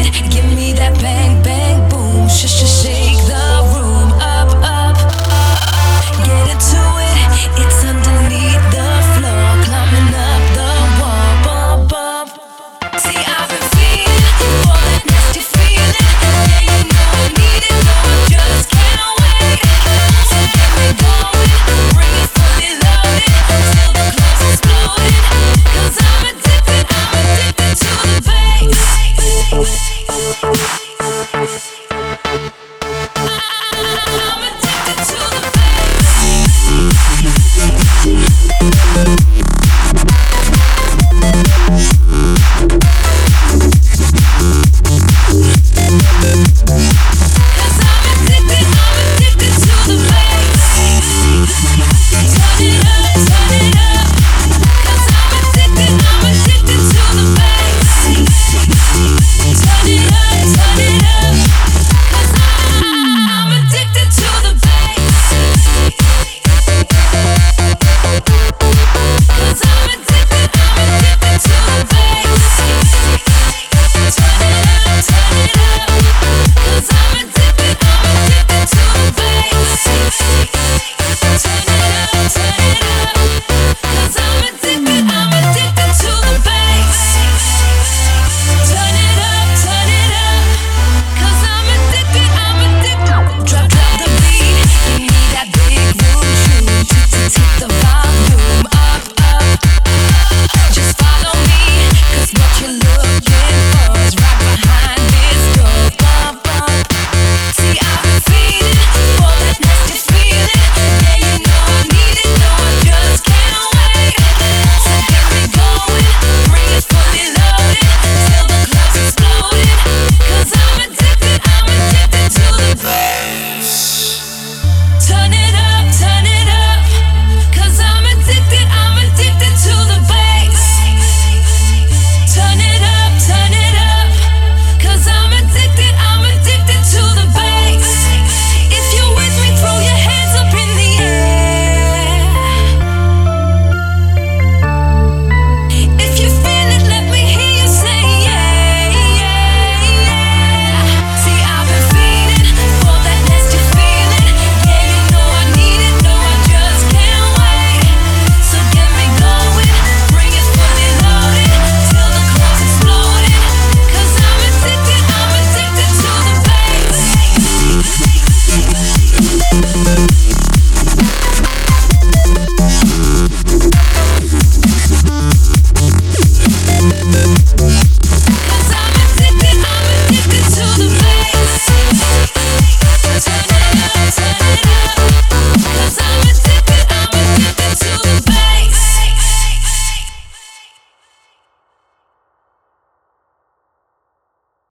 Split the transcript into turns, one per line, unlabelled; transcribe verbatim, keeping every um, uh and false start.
it, give me that bang, bang, boom. Sh sh shake the room, up, up, get into it. It's underneath the floor, climbing up the wall, bump, bump. See, I've been feeling all that nasty feeling. Yeah, you know I need it, no, I just can't wait. So get me going, bring it fully loaded till the club's exploding. 'Cause I'm addicted, I'm addicted to the bass.